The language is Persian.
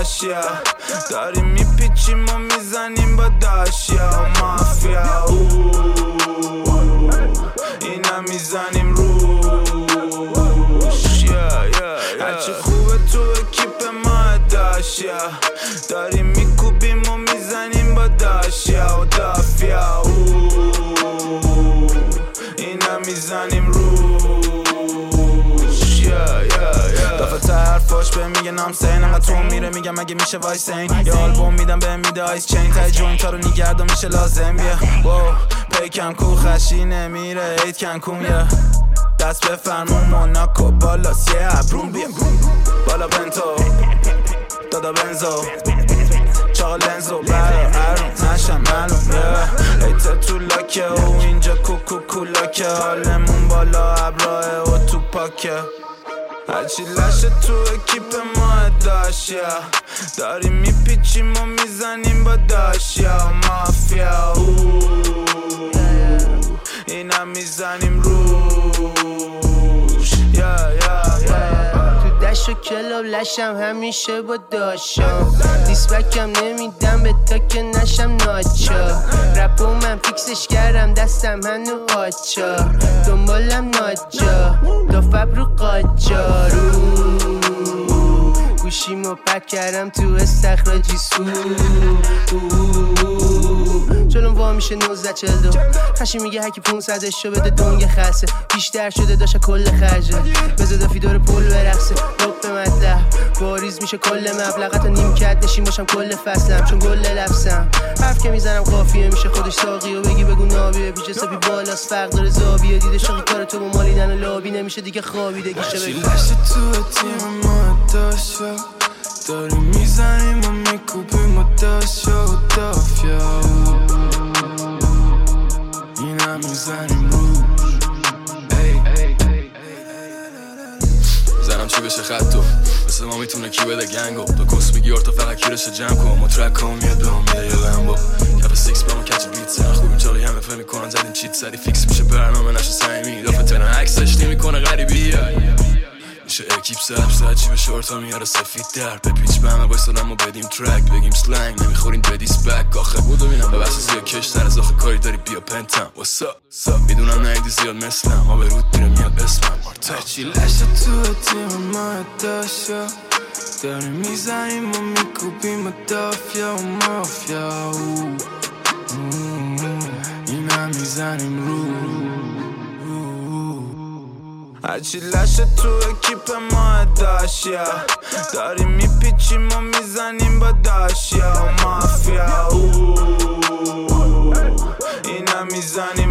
داشیا داریم میپیچیم و میزنیم با داشیا مافیا اینا میزنیم روش هرچی خوبه تو اکیپ ما داشیا داریم میکوبیم و میزنیم با داشیا و دافیا اینا میزنیم روش دفعه حرفاش به میگه نام سین انقدر تو میره میگم اگه میشه وایسین یه آلبوم میدم به میده آیس چین تای جوین تا رو نیگرد و میشه لازم بیا پیکم کو خشی نمیره ایت کنکون یه دست بفرمون موناکو بالاست یه عبرون بیا بالا بنتو دادا بنزو چاقا لنزو برا هرون نشم معلوم ایت تو لاکه و اینجا کوکو لاکه حالمون بالا عبراه و تو پاکه هرچی لشه تو اکیپ ما داشیا داریم میپیچیم و میزنیم با داشیا مافیا اینا میزنیم روش تو دشت و کلاب لشم همیشه با داشام دیسبکم نمیدم به تا که نشم ناچا رپو من فیکسش کردم دستم هنو آچا دنبالم ناجا دو فبرو قاجارو گوشیمو پک کردم تو استخراجی سو جلوم وا میشه 1942 خشی میگه هکی 500 شو بده دنگ خسته بیشتر شده داشت کل خرجه بذار دافی دور پول برقصه رب مطلب باریز میشه کل مبلغت و نیم کت نشین باشم کل فصلم چون گل لفظم حرف که میزنم قافیه میشه خودش ساقی و بگی بگو نابیه پیچه سپی بالاست فرق داره زابیه دیده شاقی کار تو با مالیدن و لابی نمیشه دیگه خوابیده گیشه بگی تو تیم ما داشت داریم میزنیم و میکوبیم و داشت و دافیا اینا میزنیم روش زنم چی بشه خطو مثل ما میتونه کی بده گنگو تو کس میگی ارتا فقط کیرش جمع کن ما ترک هم میاد به هم میده یه لمبو کف سیکس با ما کچ بیت سن خوبیم چالی همه فیلم کنن زدیم چیت سری فیکس میشه برنامه نشه سعیمی دافه تنه عکسش نمیکنه غریبی میشه اکیپ سبز چی به شورتا میاره سفید در بپیچ به همه بایستادم و بدیم ترک بگیم سلنگ نمیخورین بدیس بک آخه بود و بینم به بحث زیاد کش سر از آخه کاری داری بیا پنتم واسا میدونم نیدی زیاد مثلم ما به رود میره میاد اسمم هرچی لشه تو تیم ما داشت داریم میزنیم و میکوبیم و دافیا و مافیا اینا میزنیم رو هرچی لشه تو اکیپ ما داشیا داریم میپیچیم و میزنیم با داشیا و مافیا اینا میزنیم